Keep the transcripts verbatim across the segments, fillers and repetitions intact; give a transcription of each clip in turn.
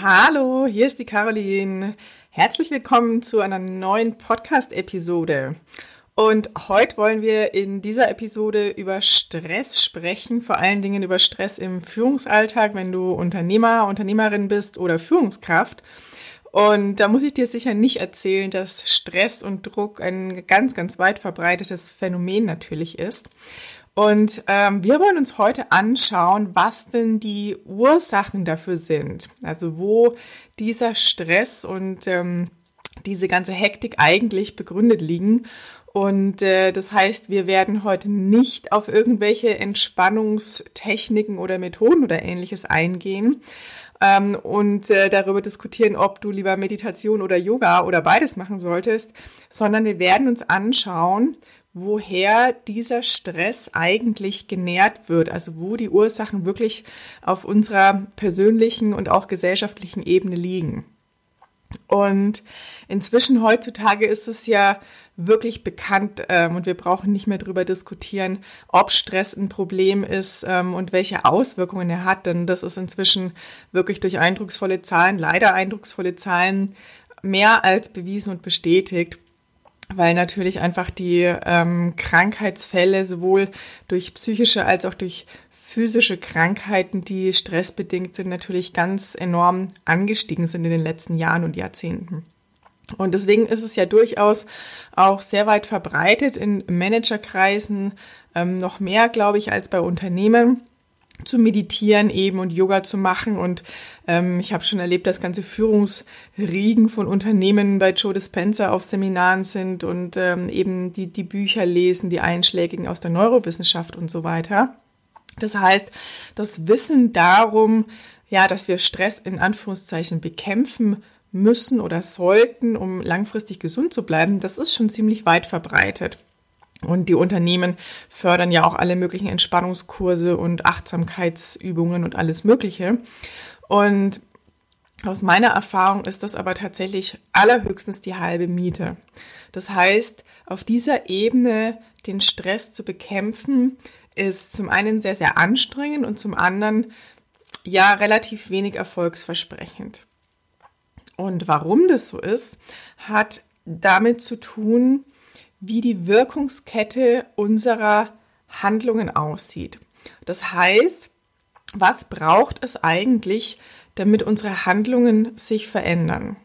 Hallo, hier ist die Caroline. Herzlich willkommen zu einer neuen Podcast-Episode. Und heute wollen wir in dieser Episode über Stress sprechen, vor allen Dingen über Stress im Führungsalltag, wenn du Unternehmer, Unternehmerin bist oder Führungskraft. Und da muss ich dir sicher nicht erzählen, dass Stress und Druck ein ganz, ganz weit verbreitetes Phänomen natürlich ist. Und ähm, wir wollen uns heute anschauen, was denn die Ursachen dafür sind. Also wo dieser Stress und ähm, diese ganze Hektik eigentlich begründet liegen. Und äh, das heißt, wir werden heute nicht auf irgendwelche Entspannungstechniken oder Methoden oder Ähnliches eingehen ähm, und äh, darüber diskutieren, ob du lieber Meditation oder Yoga oder beides machen solltest, sondern wir werden uns anschauen, woher dieser Stress eigentlich genährt wird, also wo die Ursachen wirklich auf unserer persönlichen und auch gesellschaftlichen Ebene liegen. Und inzwischen heutzutage ist es ja wirklich bekannt ähm, und wir brauchen nicht mehr darüber diskutieren, ob Stress ein Problem ist ähm, und welche Auswirkungen er hat, denn das ist inzwischen wirklich durch eindrucksvolle Zahlen, leider eindrucksvolle Zahlen, mehr als bewiesen und bestätigt. Weil natürlich einfach die ähm, Krankheitsfälle sowohl durch psychische als auch durch physische Krankheiten, die stressbedingt sind, natürlich ganz enorm angestiegen sind in den letzten Jahren und Jahrzehnten. Und deswegen ist es ja durchaus auch sehr weit verbreitet in Managerkreisen, ähm, noch mehr, glaube ich, als bei Unternehmen, zu meditieren eben und Yoga zu machen. Und ähm, ich habe schon erlebt, dass ganze Führungsriegen von Unternehmen bei Joe Dispenza auf Seminaren sind und ähm, eben die, die Bücher lesen, die einschlägigen aus der Neurowissenschaft und so weiter. Das heißt, das Wissen darum, ja, dass wir Stress in Anführungszeichen bekämpfen müssen oder sollten, um langfristig gesund zu bleiben, das ist schon ziemlich weit verbreitet. Und die Unternehmen fördern ja auch alle möglichen Entspannungskurse und Achtsamkeitsübungen und alles Mögliche. Und aus meiner Erfahrung ist das aber tatsächlich allerhöchstens die halbe Miete. Das heißt, auf dieser Ebene den Stress zu bekämpfen, ist zum einen sehr, sehr anstrengend und zum anderen ja relativ wenig erfolgsversprechend. Und warum das so ist, hat damit zu tun, wie die Wirkungskette unserer Handlungen aussieht. Das heißt, was braucht es eigentlich, damit unsere Handlungen sich verändern?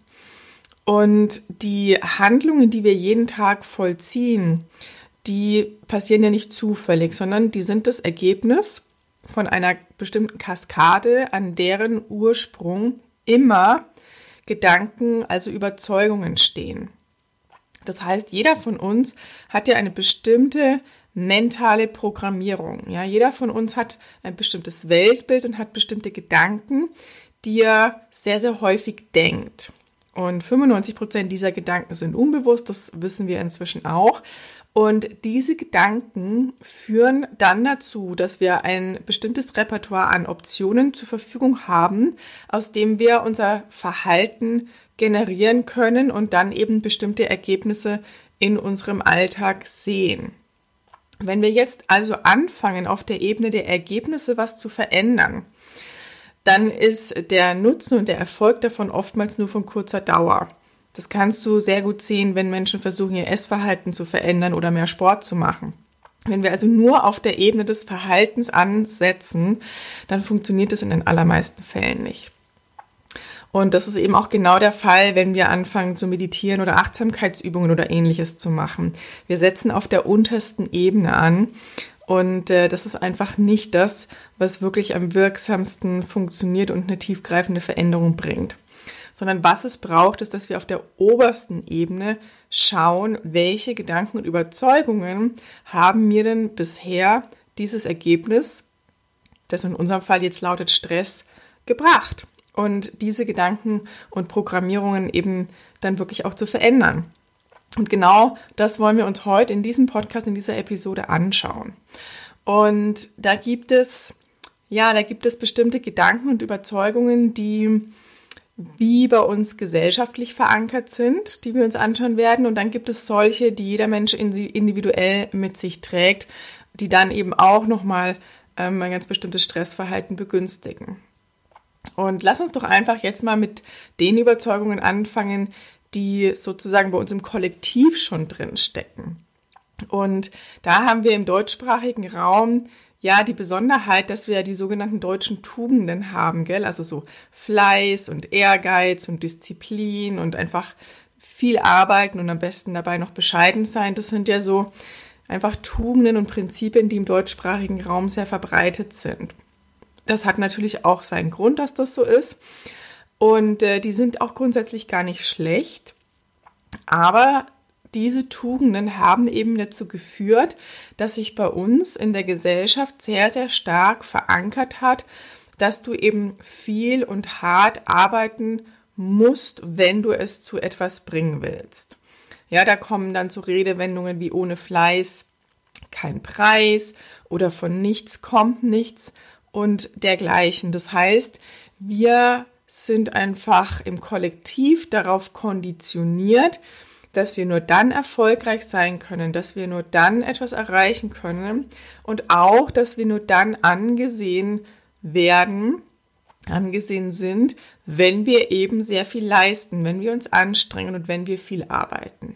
Und die Handlungen, die wir jeden Tag vollziehen, die passieren ja nicht zufällig, sondern die sind das Ergebnis von einer bestimmten Kaskade, an deren Ursprung immer Gedanken, also Überzeugungen stehen. Das heißt, jeder von uns hat ja eine bestimmte mentale Programmierung. Ja, jeder von uns hat ein bestimmtes Weltbild und hat bestimmte Gedanken, die er sehr, sehr häufig denkt. Und fünfundneunzig Prozent dieser Gedanken sind unbewusst, das wissen wir inzwischen auch. Und diese Gedanken führen dann dazu, dass wir ein bestimmtes Repertoire an Optionen zur Verfügung haben, aus dem wir unser Verhalten generieren können und dann eben bestimmte Ergebnisse in unserem Alltag sehen. Wenn wir jetzt also anfangen, auf der Ebene der Ergebnisse was zu verändern, dann ist der Nutzen und der Erfolg davon oftmals nur von kurzer Dauer. Das kannst du sehr gut sehen, wenn Menschen versuchen, ihr Essverhalten zu verändern oder mehr Sport zu machen. Wenn wir also nur auf der Ebene des Verhaltens ansetzen, dann funktioniert das in den allermeisten Fällen nicht. Und das ist eben auch genau der Fall, wenn wir anfangen zu meditieren oder Achtsamkeitsübungen oder Ähnliches zu machen. Wir setzen auf der untersten Ebene an und äh, das ist einfach nicht das, was wirklich am wirksamsten funktioniert und eine tiefgreifende Veränderung bringt. Sondern was es braucht, ist, dass wir auf der obersten Ebene schauen, welche Gedanken und Überzeugungen haben mir denn bisher dieses Ergebnis, das in unserem Fall jetzt lautet Stress, gebracht. Und diese Gedanken und Programmierungen eben dann wirklich auch zu verändern. Und genau das wollen wir uns heute in diesem Podcast, in dieser Episode anschauen. Und da gibt es, ja, da gibt es bestimmte Gedanken und Überzeugungen, die wie bei uns gesellschaftlich verankert sind, die wir uns anschauen werden. Und dann gibt es solche, die jeder Mensch individuell mit sich trägt, die dann eben auch nochmal ähm, ein ganz bestimmtes Stressverhalten begünstigen. Und lass uns doch einfach jetzt mal mit den Überzeugungen anfangen, die sozusagen bei uns im Kollektiv schon drin stecken. Und da haben wir im deutschsprachigen Raum ja die Besonderheit, dass wir ja die sogenannten deutschen Tugenden haben, gell? Also so Fleiß und Ehrgeiz und Disziplin und einfach viel arbeiten und am besten dabei noch bescheiden sein. Das sind ja so einfach Tugenden und Prinzipien, die im deutschsprachigen Raum sehr verbreitet sind. Das hat natürlich auch seinen Grund, dass das so ist. Und äh, die sind auch grundsätzlich gar nicht schlecht. Aber diese Tugenden haben eben dazu geführt, dass sich bei uns in der Gesellschaft sehr, sehr stark verankert hat, dass du eben viel und hart arbeiten musst, wenn du es zu etwas bringen willst. Ja, da kommen dann so Redewendungen wie ohne Fleiß kein Preis oder von nichts kommt nichts und dergleichen. Das heißt, wir sind einfach im Kollektiv darauf konditioniert, dass wir nur dann erfolgreich sein können, dass wir nur dann etwas erreichen können und auch, dass wir nur dann angesehen werden, angesehen sind, wenn wir eben sehr viel leisten, wenn wir uns anstrengen und wenn wir viel arbeiten.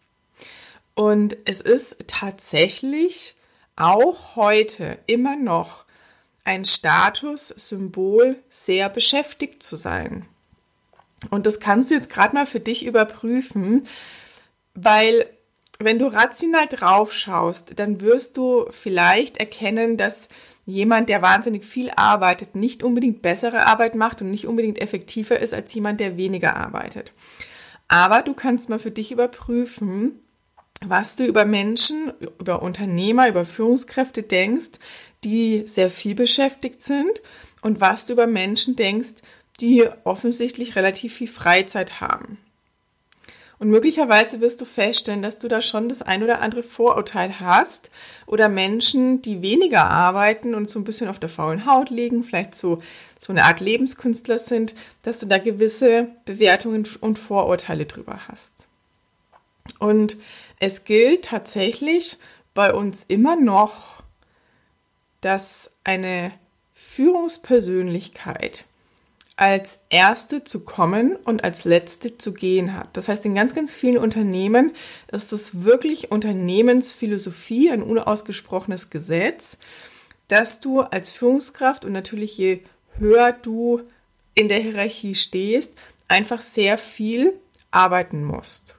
Und es ist tatsächlich auch heute immer noch ein Statussymbol, sehr beschäftigt zu sein. Und das kannst du jetzt gerade mal für dich überprüfen, weil wenn du rational drauf schaust, dann wirst du vielleicht erkennen, dass jemand, der wahnsinnig viel arbeitet, nicht unbedingt bessere Arbeit macht und nicht unbedingt effektiver ist als jemand, der weniger arbeitet. Aber du kannst mal für dich überprüfen, was du über Menschen, über Unternehmer, über Führungskräfte denkst, die sehr viel beschäftigt sind und was du über Menschen denkst, die offensichtlich relativ viel Freizeit haben. Und möglicherweise wirst du feststellen, dass du da schon das ein oder andere Vorurteil hast oder Menschen, die weniger arbeiten und so ein bisschen auf der faulen Haut liegen, vielleicht so, so eine Art Lebenskünstler sind, dass du da gewisse Bewertungen und Vorurteile drüber hast. Und es gilt tatsächlich bei uns immer noch, dass eine Führungspersönlichkeit als Erste zu kommen und als Letzte zu gehen hat. Das heißt, in ganz, ganz vielen Unternehmen ist es wirklich Unternehmensphilosophie, ein unausgesprochenes Gesetz, dass du als Führungskraft und natürlich je höher du in der Hierarchie stehst, einfach sehr viel arbeiten musst.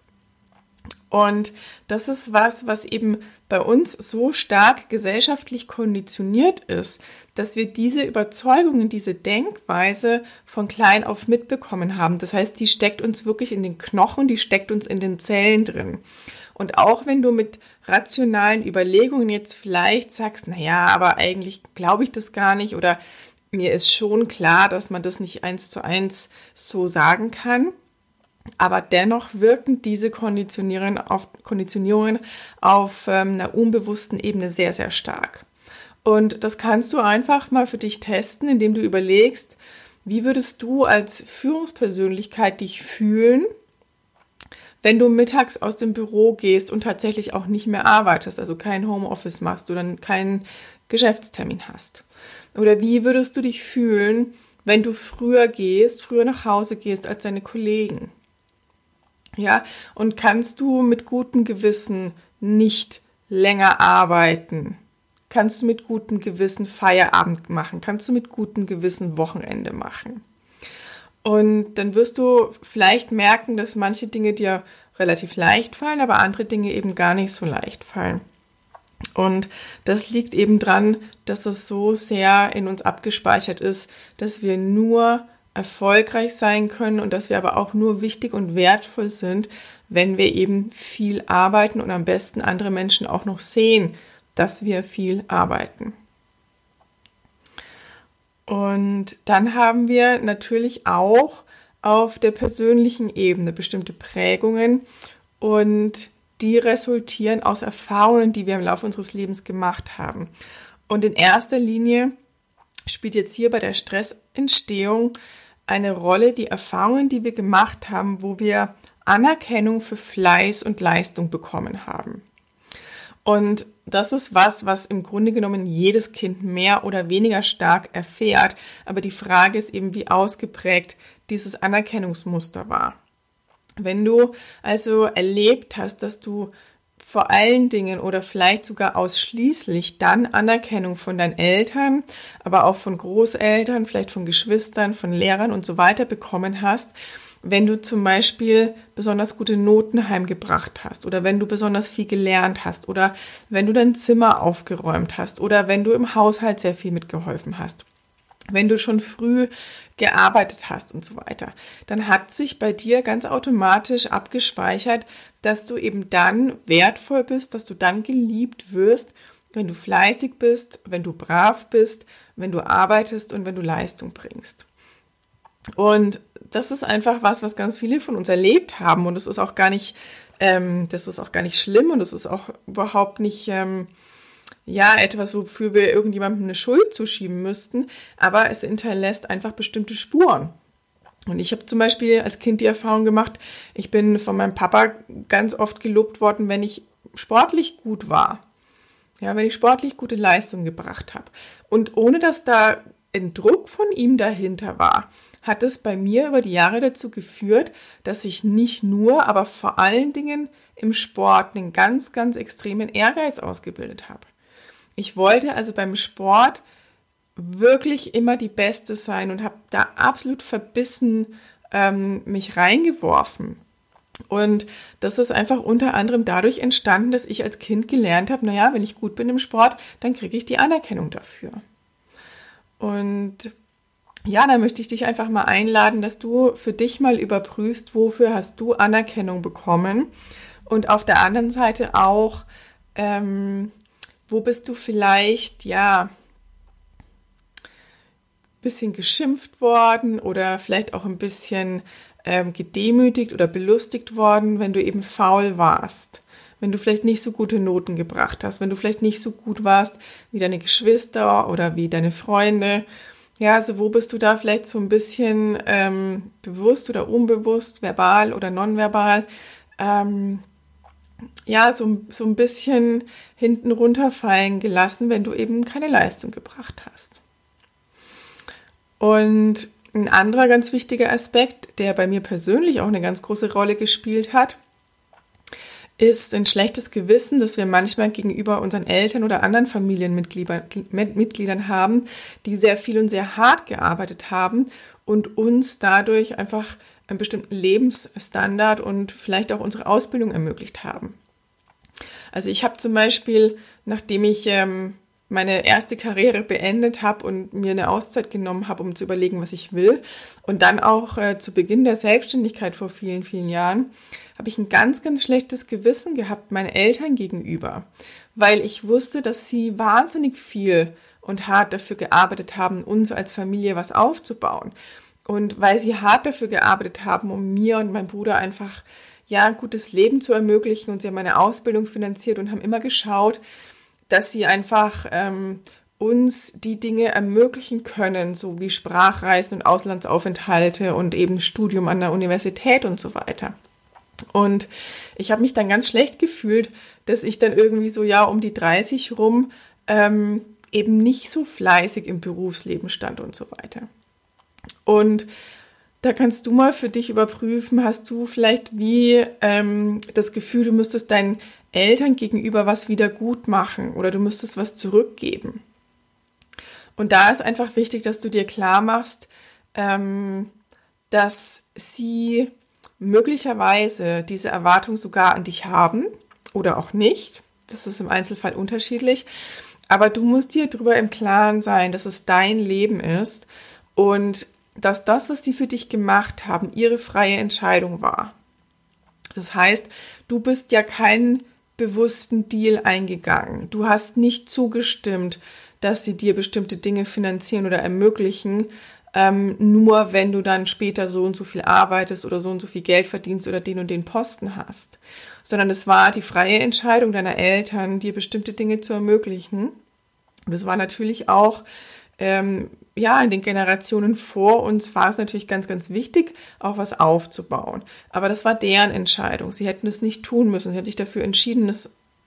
Und das ist was, was eben bei uns so stark gesellschaftlich konditioniert ist, dass wir diese Überzeugungen, diese Denkweise von klein auf mitbekommen haben. Das heißt, die steckt uns wirklich in den Knochen, die steckt uns in den Zellen drin. Und auch wenn du mit rationalen Überlegungen jetzt vielleicht sagst, naja, aber eigentlich glaube ich das gar nicht oder mir ist schon klar, dass man das nicht eins zu eins so sagen kann. Aber dennoch wirken diese Konditionierungen auf, Konditionierungen auf ähm, einer unbewussten Ebene sehr, sehr stark. Und das kannst du einfach mal für dich testen, indem du überlegst, wie würdest du als Führungspersönlichkeit dich fühlen, wenn du mittags aus dem Büro gehst und tatsächlich auch nicht mehr arbeitest, also kein Homeoffice machst oder keinen Geschäftstermin hast. Oder wie würdest du dich fühlen, wenn du früher gehst, früher nach Hause gehst als deine Kollegen? Ja, und kannst du mit gutem Gewissen nicht länger arbeiten? Kannst du mit gutem Gewissen Feierabend machen? Kannst du mit gutem Gewissen Wochenende machen? Und dann wirst du vielleicht merken, dass manche Dinge dir relativ leicht fallen, aber andere Dinge eben gar nicht so leicht fallen. Und das liegt eben dran, dass es so sehr in uns abgespeichert ist, dass wir nur erfolgreich sein können und dass wir aber auch nur wichtig und wertvoll sind, wenn wir eben viel arbeiten und am besten andere Menschen auch noch sehen, dass wir viel arbeiten. Und dann haben wir natürlich auch auf der persönlichen Ebene bestimmte Prägungen und die resultieren aus Erfahrungen, die wir im Laufe unseres Lebens gemacht haben. Und in erster Linie spielt jetzt hier bei der Stressentstehung eine Rolle die Erfahrungen, die wir gemacht haben, wo wir Anerkennung für Fleiß und Leistung bekommen haben. Und das ist was, was im Grunde genommen jedes Kind mehr oder weniger stark erfährt. Aber die Frage ist eben, wie ausgeprägt dieses Anerkennungsmuster war. Wenn du also erlebt hast, dass du vor allen Dingen oder vielleicht sogar ausschließlich dann Anerkennung von deinen Eltern, aber auch von Großeltern, vielleicht von Geschwistern, von Lehrern und so weiter bekommen hast, wenn du zum Beispiel besonders gute Noten heimgebracht hast oder wenn du besonders viel gelernt hast oder wenn du dein Zimmer aufgeräumt hast oder wenn du im Haushalt sehr viel mitgeholfen hast, wenn du schon früh gearbeitet hast und so weiter, dann hat sich bei dir ganz automatisch abgespeichert, dass du eben dann wertvoll bist, dass du dann geliebt wirst, wenn du fleißig bist, wenn du brav bist, wenn du arbeitest und wenn du Leistung bringst. Und das ist einfach was, was ganz viele von uns erlebt haben und das ist auch gar nicht, ähm, das ist auch gar nicht schlimm und das ist auch überhaupt nicht ähm, ja, etwas, wofür wir irgendjemandem eine Schuld zuschieben müssten, aber es hinterlässt einfach bestimmte Spuren. Und ich habe zum Beispiel als Kind die Erfahrung gemacht, ich bin von meinem Papa ganz oft gelobt worden, wenn ich sportlich gut war. Ja, wenn ich sportlich gute Leistung gebracht habe. Und ohne dass da ein Druck von ihm dahinter war, hat es bei mir über die Jahre dazu geführt, dass ich nicht nur, aber vor allen Dingen im Sport einen ganz, ganz extremen Ehrgeiz ausgebildet habe. Ich wollte also beim Sport wirklich immer die Beste sein und habe da absolut verbissen ähm, mich reingeworfen. Und das ist einfach unter anderem dadurch entstanden, dass ich als Kind gelernt habe, naja, wenn ich gut bin im Sport, dann kriege ich die Anerkennung dafür. Und ja, da möchte ich dich einfach mal einladen, dass du für dich mal überprüfst, wofür hast du Anerkennung bekommen und auf der anderen Seite auch, ähm, wo bist du vielleicht, ja, ein bisschen geschimpft worden oder vielleicht auch ein bisschen ähm, gedemütigt oder belustigt worden, wenn du eben faul warst, wenn du vielleicht nicht so gute Noten gebracht hast, wenn du vielleicht nicht so gut warst wie deine Geschwister oder wie deine Freunde. Ja, also wo bist du da vielleicht so ein bisschen ähm, bewusst oder unbewusst, verbal oder nonverbal, ähm, ja, so, so ein bisschen hinten runterfallen gelassen, wenn du eben keine Leistung gebracht hast. Und ein anderer ganz wichtiger Aspekt, der bei mir persönlich auch eine ganz große Rolle gespielt hat, ist ein schlechtes Gewissen, das wir manchmal gegenüber unseren Eltern oder anderen Familienmitgliedern haben, die sehr viel und sehr hart gearbeitet haben und uns dadurch einfach einen bestimmten Lebensstandard und vielleicht auch unsere Ausbildung ermöglicht haben. Also ich habe zum Beispiel, nachdem ich ähm, meine erste Karriere beendet habe und mir eine Auszeit genommen habe, um zu überlegen, was ich will, und dann auch äh, zu Beginn der Selbstständigkeit vor vielen, vielen Jahren, habe ich ein ganz, ganz schlechtes Gewissen gehabt meinen Eltern gegenüber, weil ich wusste, dass sie wahnsinnig viel und hart dafür gearbeitet haben, uns als Familie was aufzubauen. Und weil sie hart dafür gearbeitet haben, um mir und meinem Bruder einfach ja, ein gutes Leben zu ermöglichen, und sie haben meine Ausbildung finanziert und haben immer geschaut, dass sie einfach ähm, uns die Dinge ermöglichen können, so wie Sprachreisen und Auslandsaufenthalte und eben Studium an der Universität und so weiter. Und ich habe mich dann ganz schlecht gefühlt, dass ich dann irgendwie so ja um die dreißig rum ähm, eben nicht so fleißig im Berufsleben stand und so weiter. Und da kannst du mal für dich überprüfen, hast du vielleicht wie ähm, das Gefühl, du müsstest deinen Eltern gegenüber was wieder gut machen oder du müsstest was zurückgeben. Und da ist einfach wichtig, dass du dir klar machst, ähm, dass sie möglicherweise diese Erwartung sogar an dich haben oder auch nicht. Das ist im Einzelfall unterschiedlich. Aber du musst dir darüber im Klaren sein, dass es dein Leben ist und dass das, was sie für dich gemacht haben, ihre freie Entscheidung war. Das heißt, du bist ja keinen bewussten Deal eingegangen. Du hast nicht zugestimmt, dass sie dir bestimmte Dinge finanzieren oder ermöglichen, ähm, nur wenn du dann später so und so viel arbeitest oder so und so viel Geld verdienst oder den und den Posten hast. Sondern es war die freie Entscheidung deiner Eltern, dir bestimmte Dinge zu ermöglichen. Und es war natürlich auch Ähm, ja, in den Generationen vor uns war es natürlich ganz, ganz wichtig, auch was aufzubauen. Aber das war deren Entscheidung. Sie hätten es nicht tun müssen. Sie haben sich dafür entschieden, es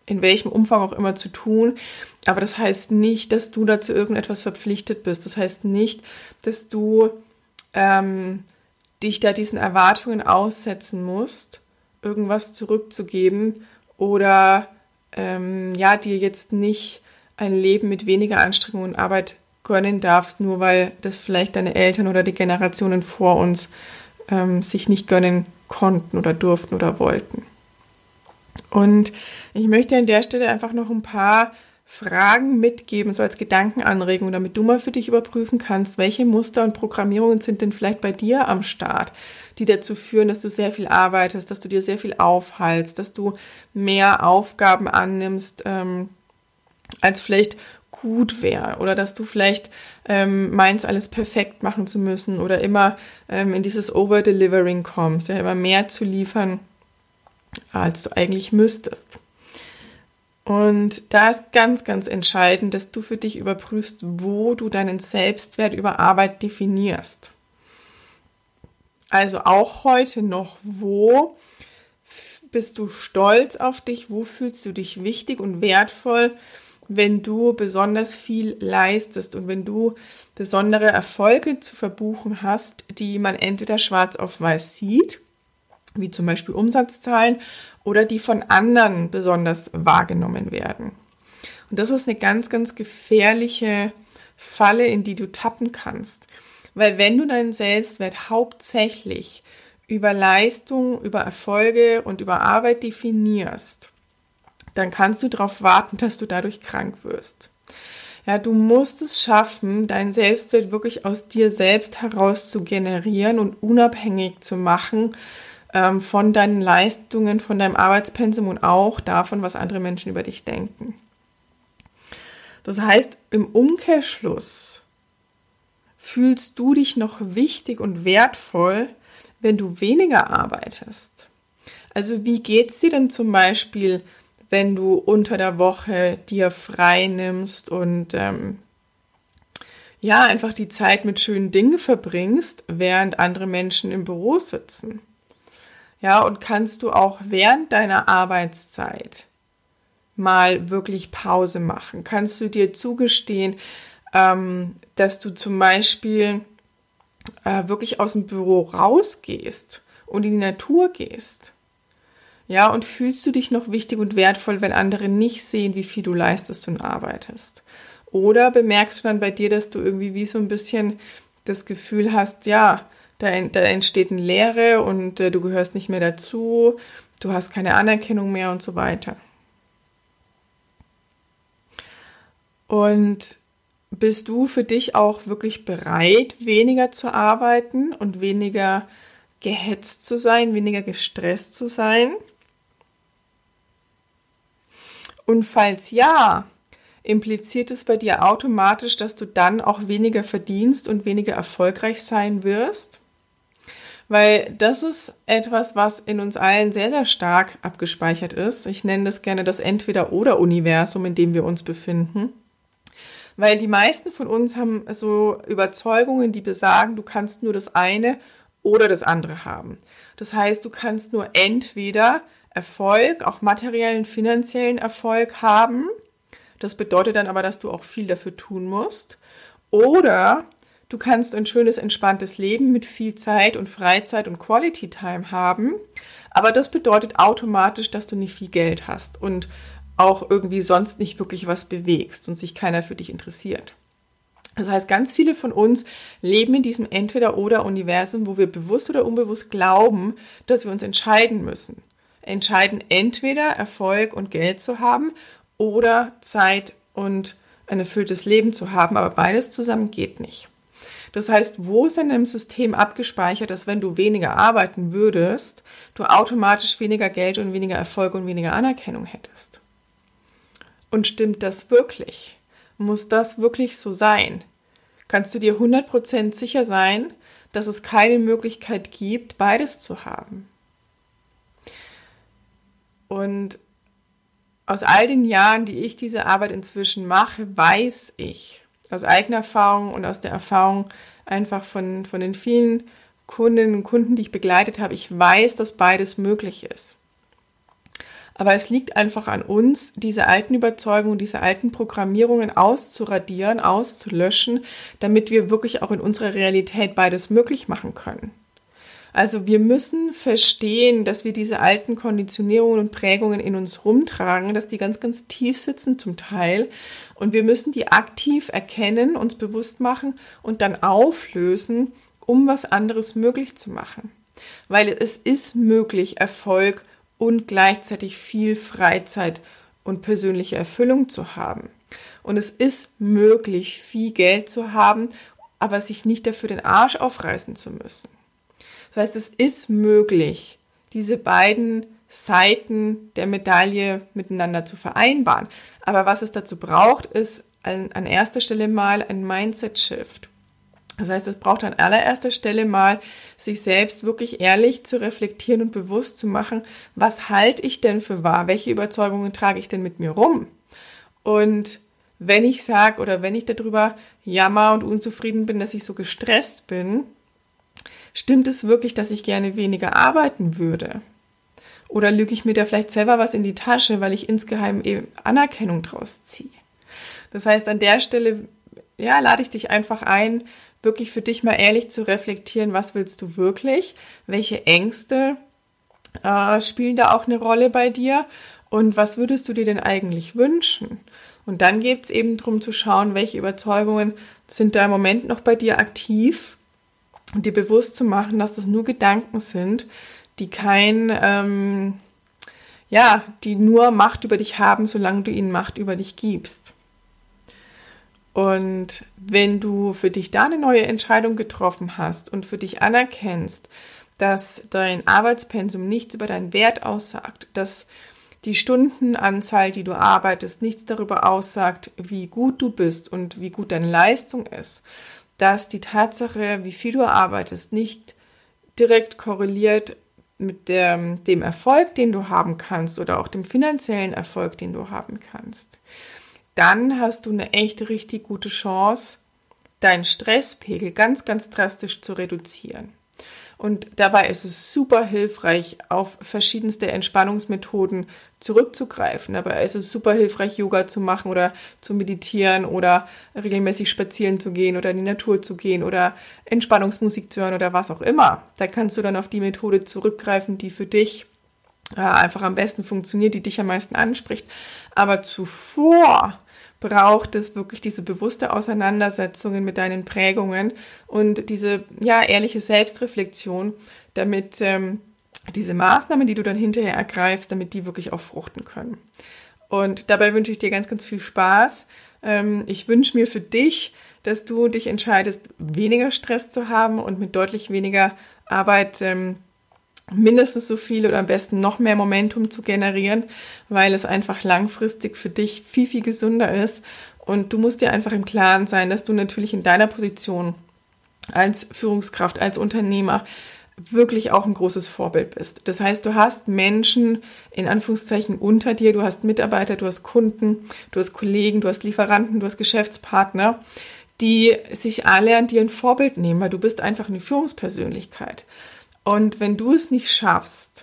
in welchem Umfang auch immer zu tun. Aber das heißt nicht, dass du dazu irgendetwas verpflichtet bist. Das heißt nicht, dass du ähm, dich da diesen Erwartungen aussetzen musst, irgendwas zurückzugeben oder ähm, ja, dir jetzt nicht ein Leben mit weniger Anstrengung und Arbeit gönnen darfst, nur weil das vielleicht deine Eltern oder die Generationen vor uns ähm, sich nicht gönnen konnten oder durften oder wollten. Und ich möchte an der Stelle einfach noch ein paar Fragen mitgeben, so als Gedankenanregung, damit du mal für dich überprüfen kannst, welche Muster und Programmierungen sind denn vielleicht bei dir am Start, die dazu führen, dass du sehr viel arbeitest, dass du dir sehr viel aufhalst, dass du mehr Aufgaben annimmst, ähm, als vielleicht gut wäre, oder dass du vielleicht ähm, meinst, alles perfekt machen zu müssen oder immer ähm, in dieses Over-Delivering kommst, ja, immer mehr zu liefern, als du eigentlich müsstest. Und da ist ganz, ganz entscheidend, dass du für dich überprüfst, wo du deinen Selbstwert über Arbeit definierst. Also auch heute noch, wo bist du stolz auf dich, wo fühlst du dich wichtig und wertvoll, wenn du besonders viel leistest und wenn du besondere Erfolge zu verbuchen hast, die man entweder schwarz auf weiß sieht, wie zum Beispiel Umsatzzahlen, oder die von anderen besonders wahrgenommen werden. Und das ist eine ganz, ganz gefährliche Falle, in die du tappen kannst. Weil wenn du deinen Selbstwert hauptsächlich über Leistung, über Erfolge und über Arbeit definierst, dann kannst du darauf warten, dass du dadurch krank wirst. Ja, du musst es schaffen, deinen Selbstwert wirklich aus dir selbst heraus zu generieren und unabhängig zu machen ähm, von deinen Leistungen, von deinem Arbeitspensum und auch davon, was andere Menschen über dich denken. Das heißt, im Umkehrschluss fühlst du dich noch wichtig und wertvoll, wenn du weniger arbeitest. Also wie geht's dir denn zum Beispiel, wenn du unter der Woche dir frei nimmst und ähm, ja, einfach die Zeit mit schönen Dingen verbringst, während andere Menschen im Büro sitzen? Ja, und kannst du auch während deiner Arbeitszeit mal wirklich Pause machen? Kannst du dir zugestehen, ähm, dass du zum Beispiel äh, wirklich aus dem Büro rausgehst und in die Natur gehst? Ja, und fühlst du dich noch wichtig und wertvoll, wenn andere nicht sehen, wie viel du leistest und arbeitest? Oder bemerkst du dann bei dir, dass du irgendwie wie so ein bisschen das Gefühl hast, ja, da, da entsteht eine Leere und äh, du gehörst nicht mehr dazu, du hast keine Anerkennung mehr und so weiter. Und bist du für dich auch wirklich bereit, weniger zu arbeiten und weniger gehetzt zu sein, weniger gestresst zu sein? Und falls ja, impliziert es bei dir automatisch, dass du dann auch weniger verdienst und weniger erfolgreich sein wirst? Weil das ist etwas, was in uns allen sehr, sehr stark abgespeichert ist. Ich nenne das gerne das Entweder-oder-Universum, in dem wir uns befinden. Weil die meisten von uns haben so Überzeugungen, die besagen, du kannst nur das eine oder das andere haben. Das heißt, du kannst nur entweder Erfolg, auch materiellen, finanziellen Erfolg haben. Das bedeutet dann aber, dass du auch viel dafür tun musst. Oder du kannst ein schönes, entspanntes Leben mit viel Zeit und Freizeit und Quality Time haben. Aber das bedeutet automatisch, dass du nicht viel Geld hast und auch irgendwie sonst nicht wirklich was bewegst und sich keiner für dich interessiert. Das heißt, ganz viele von uns leben in diesem Entweder-oder-Universum, wo wir bewusst oder unbewusst glauben, dass wir uns entscheiden müssen. Entscheiden, entweder Erfolg und Geld zu haben oder Zeit und ein erfülltes Leben zu haben, aber beides zusammen geht nicht. Das heißt, wo ist in deinem System abgespeichert, dass wenn du weniger arbeiten würdest, du automatisch weniger Geld und weniger Erfolg und weniger Anerkennung hättest? Und stimmt das wirklich? Muss das wirklich so sein? Kannst du dir hundert Prozent sicher sein, dass es keine Möglichkeit gibt, beides zu haben? Und aus all den Jahren, die ich diese Arbeit inzwischen mache, weiß ich aus eigener Erfahrung und aus der Erfahrung einfach von, von den vielen Kundinnen und Kunden, die ich begleitet habe, ich weiß, dass beides möglich ist. Aber es liegt einfach an uns, diese alten Überzeugungen, diese alten Programmierungen auszuradieren, auszulöschen, damit wir wirklich auch in unserer Realität beides möglich machen können. Also wir müssen verstehen, dass wir diese alten Konditionierungen und Prägungen in uns rumtragen, dass die ganz, ganz tief sitzen zum Teil. Und wir müssen die aktiv erkennen, uns bewusst machen und dann auflösen, um was anderes möglich zu machen. Weil es ist möglich, Erfolg und gleichzeitig viel Freizeit und persönliche Erfüllung zu haben. Und es ist möglich, viel Geld zu haben, aber sich nicht dafür den Arsch aufreißen zu müssen. Das heißt, es ist möglich, diese beiden Seiten der Medaille miteinander zu vereinbaren. Aber was es dazu braucht, ist an, an erster Stelle mal ein Mindset-Shift. Das heißt, es braucht an allererster Stelle mal, sich selbst wirklich ehrlich zu reflektieren und bewusst zu machen, was halte ich denn für wahr? Welche Überzeugungen trage ich denn mit mir rum? Und wenn ich sage oder wenn ich darüber jammer und unzufrieden bin, dass ich so gestresst bin, stimmt es wirklich, dass ich gerne weniger arbeiten würde? Oder lüge ich mir da vielleicht selber was in die Tasche, weil ich insgeheim eben Anerkennung draus ziehe? Das heißt, an der Stelle, ja, lade ich dich einfach ein, wirklich für dich mal ehrlich zu reflektieren, was willst du wirklich? Welche Ängste äh, spielen da auch eine Rolle bei dir? Und was würdest du dir denn eigentlich wünschen? Und dann geht es eben darum zu schauen, welche Überzeugungen sind da im Moment noch bei dir aktiv, und dir bewusst zu machen, dass das nur Gedanken sind, die kein, ähm, ja, die nur Macht über dich haben, solange du ihnen Macht über dich gibst. Und wenn du für dich da eine neue Entscheidung getroffen hast und für dich anerkennst, dass dein Arbeitspensum nichts über deinen Wert aussagt, dass die Stundenanzahl, die du arbeitest, nichts darüber aussagt, wie gut du bist und wie gut deine Leistung ist, dass die Tatsache, wie viel du arbeitest, nicht direkt korreliert mit dem, dem Erfolg, den du haben kannst oder auch dem finanziellen Erfolg, den du haben kannst, dann hast du eine echt richtig gute Chance, deinen Stresspegel ganz, ganz drastisch zu reduzieren. Und dabei ist es super hilfreich, auf verschiedenste Entspannungsmethoden zurückzugreifen. Dabei ist es super hilfreich, Yoga zu machen oder zu meditieren oder regelmäßig spazieren zu gehen oder in die Natur zu gehen oder Entspannungsmusik zu hören oder was auch immer. Da kannst du dann auf die Methode zurückgreifen, die für dich äh, einfach am besten funktioniert, die dich am meisten anspricht. Aber zuvor braucht es wirklich diese bewusste Auseinandersetzungen mit deinen Prägungen und diese ja ehrliche Selbstreflexion, damit ähm, diese Maßnahmen, die du dann hinterher ergreifst, damit die wirklich auch fruchten können. Und dabei wünsche ich dir ganz, ganz viel Spaß. Ähm, ich wünsche mir für dich, dass du dich entscheidest, weniger Stress zu haben und mit deutlich weniger Arbeit ähm, mindestens so viel oder am besten noch mehr Momentum zu generieren, weil es einfach langfristig für dich viel, viel gesünder ist. Und du musst dir einfach im Klaren sein, dass du natürlich in deiner Position als Führungskraft, als Unternehmer wirklich auch ein großes Vorbild bist. Das heißt, du hast Menschen in Anführungszeichen unter dir, du hast Mitarbeiter, du hast Kunden, du hast Kollegen, du hast Lieferanten, du hast Geschäftspartner, die sich alle an dir ein Vorbild nehmen, weil du bist einfach eine Führungspersönlichkeit. Und wenn du es nicht schaffst,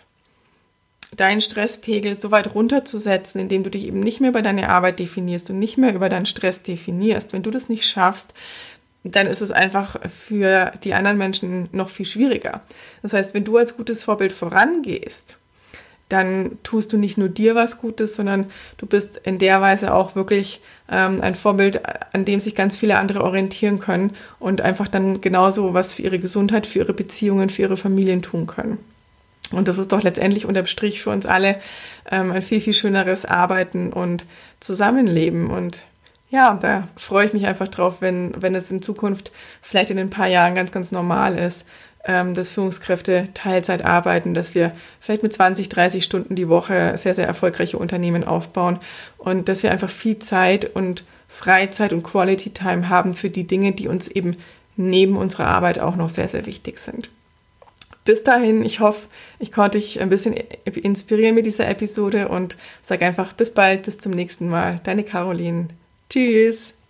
deinen Stresspegel so weit runterzusetzen, indem du dich eben nicht mehr über deine Arbeit definierst und nicht mehr über deinen Stress definierst, wenn du das nicht schaffst, dann ist es einfach für die anderen Menschen noch viel schwieriger. Das heißt, wenn du als gutes Vorbild vorangehst, dann tust du nicht nur dir was Gutes, sondern du bist in der Weise auch wirklich ähm, ein Vorbild, an dem sich ganz viele andere orientieren können und einfach dann genauso was für ihre Gesundheit, für ihre Beziehungen, für ihre Familien tun können. Und das ist doch letztendlich unterm Strich für uns alle ähm, ein viel, viel schöneres Arbeiten und Zusammenleben. Und ja, da freue ich mich einfach drauf, wenn, wenn es in Zukunft vielleicht in ein paar Jahren ganz, ganz normal ist, dass Führungskräfte Teilzeit arbeiten, dass wir vielleicht mit zwanzig, dreißig Stunden die Woche sehr, sehr erfolgreiche Unternehmen aufbauen und dass wir einfach viel Zeit und Freizeit und Quality Time haben für die Dinge, die uns eben neben unserer Arbeit auch noch sehr, sehr wichtig sind. Bis dahin, ich hoffe, ich konnte dich ein bisschen inspirieren mit dieser Episode und sage einfach bis bald, bis zum nächsten Mal. Deine Caroline. Tschüss.